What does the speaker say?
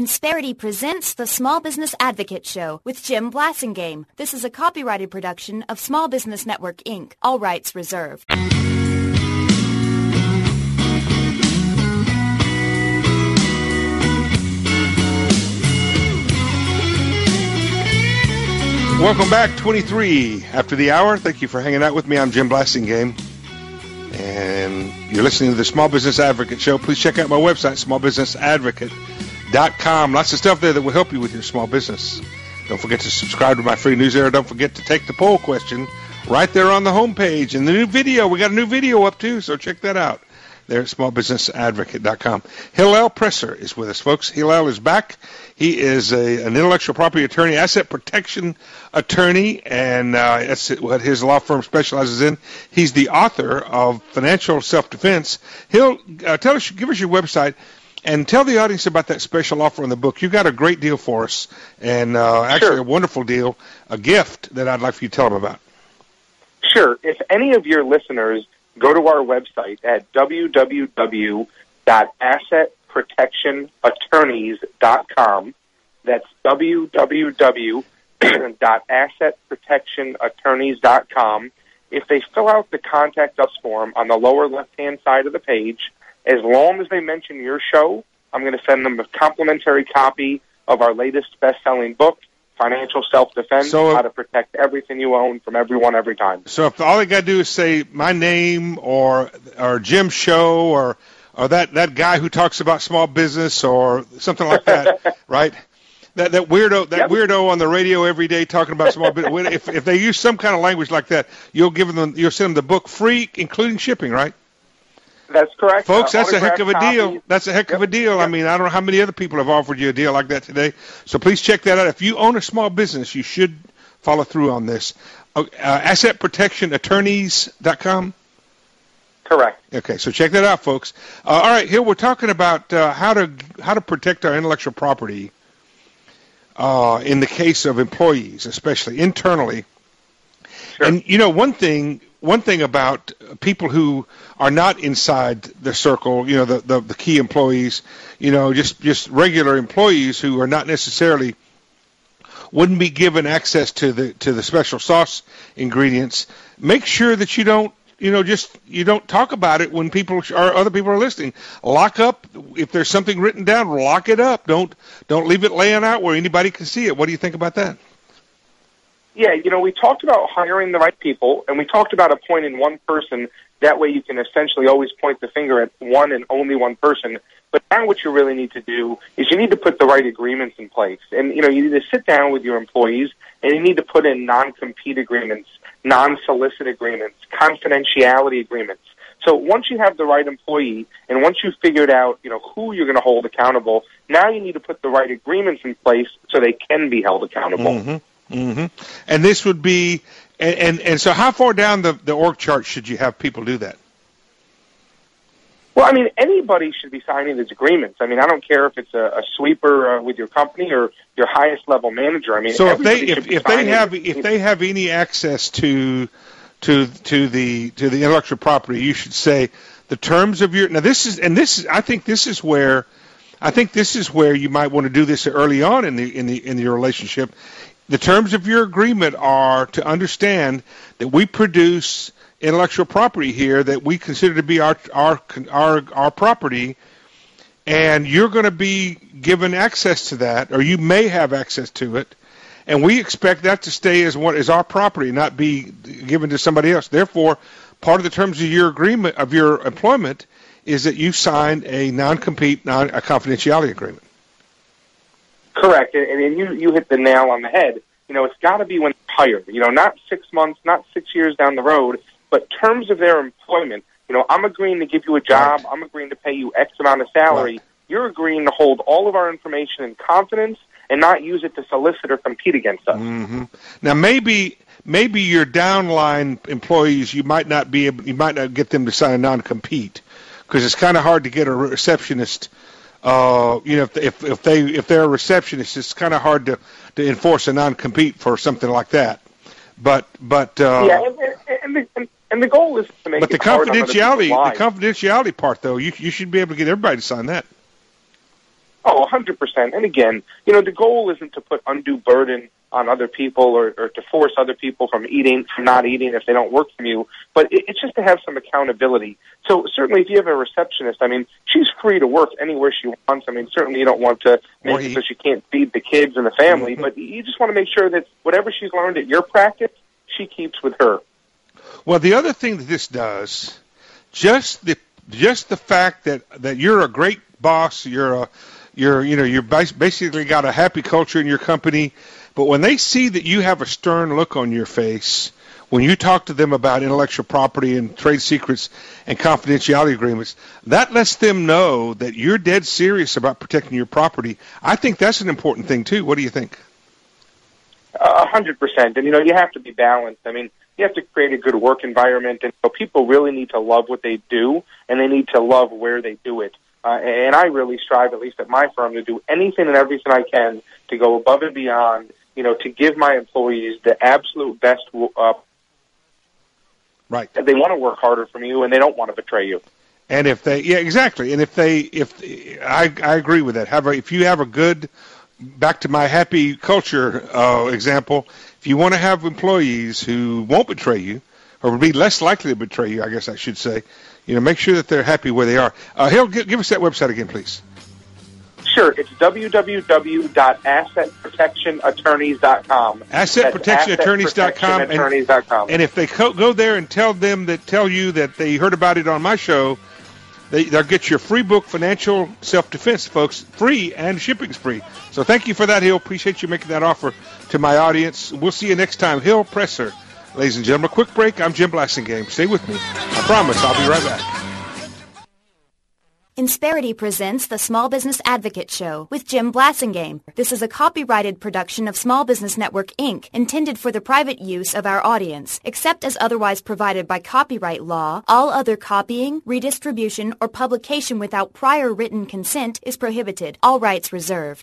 Insperity presents the Small Business Advocate Show with Jim Blasingame. This is a copyrighted production of Small Business Network, Inc. All rights reserved. Welcome back, 23 after the hour. Thank you for hanging out with me. I'm Jim Blasingame, and you're listening to the Small Business Advocate Show. Please check out my website, smallbusinessadvocate.com. Lots of stuff there that will help you with your small business. Don't forget to subscribe to my free newsletter. Don't forget to take the poll question right there on the homepage. And the new video, we got a new video up too, so check that out there at smallbusinessadvocate.com. Hillel Presser is with us, folks. Hillel is back. He is an intellectual property attorney, asset protection attorney, and that's what his law firm specializes in. He's the author of Financial Self-Defense. He'll give us your website and tell the audience about that special offer on the book. You got a great deal for us, and actually a wonderful deal, a gift that I'd like for you to tell them about. Sure. If any of your listeners go to our website at www.assetprotectionattorneys.com. That's www.assetprotectionattorneys.com. If they fill out the Contact Us form on the lower left-hand side of the page, as long as they mention your show, I'm going to send them a complimentary copy of our latest best-selling book, Financial Self-Defense, How to Protect Everything You Own from Everyone Every Time. So if all they got to do is say my name or Jim's show or that guy who talks about small business or something like that, right? That weirdo on the radio every day talking about small business. If they use some kind of language like that, you'll send them the book free, including shipping, right? That's correct. Folks, that's a heck of a deal. That's a heck of a deal. Yep. I mean, I don't know how many other people have offered you a deal like that today. So please check that out. If you own a small business, you should follow through on this. AssetProtectionAttorneys.com? Correct. Okay, so check that out, folks. All right, here we're talking about how to protect our intellectual property in the case of employees, especially internally. Sure. And, you know, one thing about people who are not inside the circle, you know, the key employees, you know, just regular employees who are not necessarily wouldn't be given access to the special sauce ingredients. Make sure that you don't talk about it when other people are listening. Lock up if there's something written down. Lock it up. Don't leave it laying out where anybody can see it. What do you think about that? Yeah, you know, we talked about hiring the right people, and we talked about appointing one person. That way you can essentially always point the finger at one and only one person. But now what you really need to do is you need to put the right agreements in place. And, you know, you need to sit down with your employees, and you need to put in non-compete agreements, non-solicit agreements, confidentiality agreements. So once you have the right employee, and once you've figured out, you know, who you're going to hold accountable, now you need to put the right agreements in place so they can be held accountable. Mm-hmm. Mm-hmm. And this would be, and so how far down the org chart should you have people do that? Well, I mean, anybody should be signing these agreements. I mean, I don't care if it's a sweeper with your company or your highest level manager. I mean, so if they have any access to the intellectual property, you should say the terms of your. Now I think this is where you might want to do this early on in your relationship. The terms of your agreement are to understand that we produce intellectual property here that we consider to be our property, and you're going to be given access to that, or you may have access to it, and we expect that to stay as what is our property, not be given to somebody else. Therefore, part of the terms of your agreement of your employment is that you signed a non-compete, a confidentiality agreement. Correct, and you hit the nail on the head. You know, it's got to be when they're hired. You know, not 6 months, not 6 years down the road, but terms of their employment. You know, I'm agreeing to give you a job. Right. I'm agreeing to pay you X amount of salary. Right. You're agreeing to hold all of our information in confidence and not use it to solicit or compete against us. Mm-hmm. Now, maybe your downline employees, you might not get them to sign a non-compete because it's kind of hard to get a receptionist. You know, if they're a receptionist, it's kind of hard to enforce a non-compete for something like that. But yeah, and the goal is to make. But the confidentiality part, though, you should be able to get everybody to sign that. Oh, 100%. And again, the goal isn't to put undue burden on other people or to force other people from not eating if they don't work for you, but it's just to have some accountability. So certainly if you have a receptionist, she's free to work anywhere she wants. Certainly you don't want to make it so she can't feed the kids and the family, but you just want to make sure that whatever she's learned at your practice, she keeps with her. Well, the other thing that this does, just the fact that you're a great boss, you're basically got a happy culture in your company, but when they see that you have a stern look on your face when you talk to them about intellectual property and trade secrets and confidentiality agreements, that lets them know that you're dead serious about protecting your property. I think that's an important thing too. What do you think? 100%. And you have to be balanced. You have to create a good work environment, and so people really need to love what they do, and they need to love where they do it. And I really strive, at least at my firm, to do anything and everything I can to go above and beyond, to give my employees the absolute best. Right. They want to work harder from you, and they don't want to betray you. And exactly. And I agree with that. If you have a good, back to my happy culture example, if you want to have employees who won't betray you, or would be less likely to betray you, I guess I should say, make sure that they're happy where they are. Hill, give us that website again, please. Sure. It's www.assetprotectionattorneys.com. Assetprotectionattorneys.com. And if they go there and tell you that they heard about it on my show, they'll get your free book, Financial Self-Defense, folks, free, and shipping's free. So thank you for that, Hill. Appreciate you making that offer to my audience. We'll see you next time. Hill Presser, ladies and gentlemen. A quick break. I'm Jim Blassingame. Stay with me. I promise I'll be right back. Insperity presents the Small Business Advocate Show with Jim Blassingame. This is a copyrighted production of Small Business Network, Inc., intended for the private use of our audience. Except as otherwise provided by copyright law, all other copying, redistribution, or publication without prior written consent is prohibited. All rights reserved.